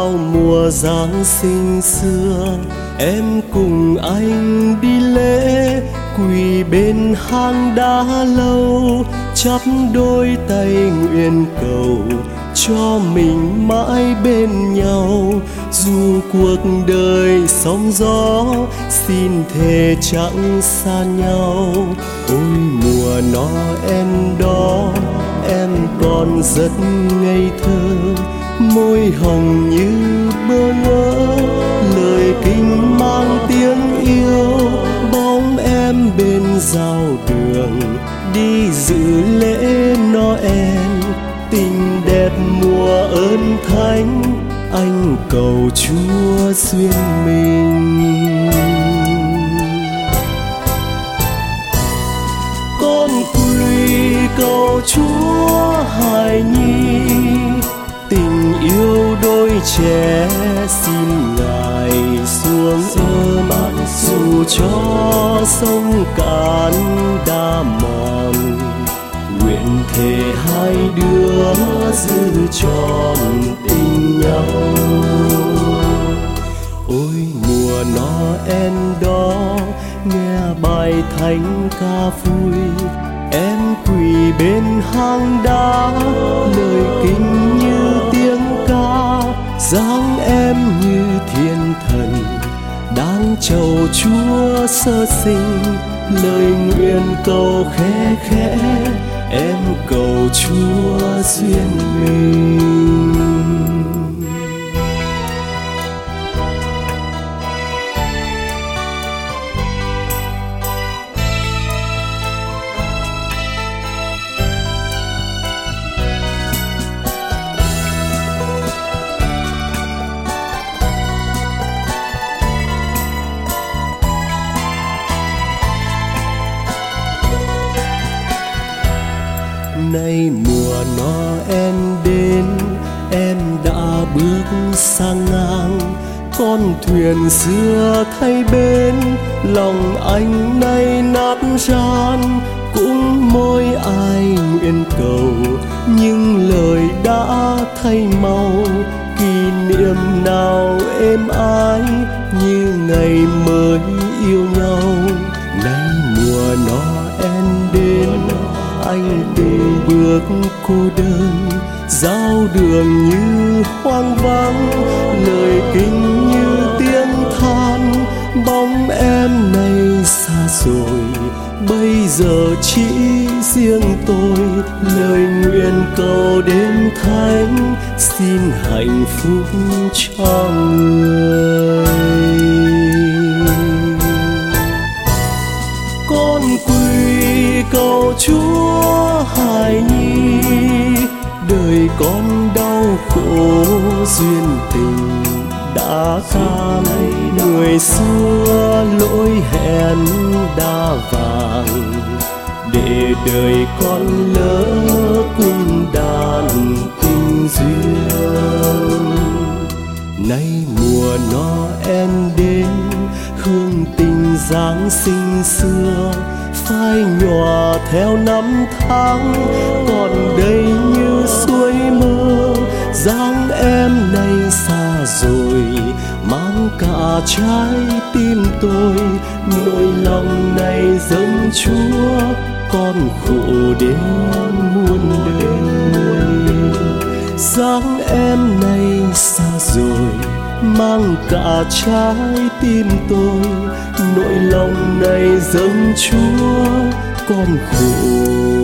vào mùa Giáng sinh xưa, em cùng anh đi lễ, quỳ bên hang đá lâu, chắp đôi tay nguyện cầu cho mình mãi bên nhau. Dù cuộc đời sóng gió, xin thề chẳng xa nhau. Ôi mùa Noel đó, em còn rất ngây thơ, môi hồng như bơ ngỡ, lời kinh mang tiếng yêu. Bóng em bên giao đường đi dự lễ Noel, tình đẹp mùa ơn thánh, anh cầu Chúa duyên mình. Con quỳ cầu Chúa hài nhi, tình yêu đôi trẻ xin Ngài xuống ơn. Dù cho sông cạn đá mòn, nguyện thề hai đứa giữ trọn tình nhau. Ôi mùa Noel đó, nghe bài thánh ca vui, em quỳ bên hang đá, lời kinh như tiếng ca, dáng em như thiên thần đang chầu Chúa sơ sinh. Lời nguyện cầu khẽ khẽ, em cầu Chúa duyên mình. Nay mùa Noel đến, em đã bước sang ngang, con thuyền xưa thay bên, lòng anh nay nát ran. Cũng môi ai nguyện cầu, nhưng lời đã thay màu, kỷ niệm nào êm ái như ngày mới yêu nhau. Nay mùa Noel đến, anh từng bước cô đơn, giao đường như hoang vắng, lời kinh như tiếng than. Bóng em nay xa rồi, bây giờ chỉ riêng tôi, lời nguyện cầu đêm thánh, xin hạnh phúc cho người. Con quỳ cầu Chúa hài nhi, đời con đau khổ duyên tình đã tan. Người xưa lỗi hẹn đã vàng, để đời con lỡ cung đàn tình duyên. Nay mùa Noel đến, hương tình Giáng sinh xưa phai nhòa theo năm tháng, còn đây như suối mơ. Dáng em nay xa rồi, mang cả trái tim tôi, nỗi lòng này dâng Chúa, con khổ đến muôn đời. Dáng em nay xa rồi, mang cả trái tim tôi, nỗi lòng này dâng Chúa, con khổ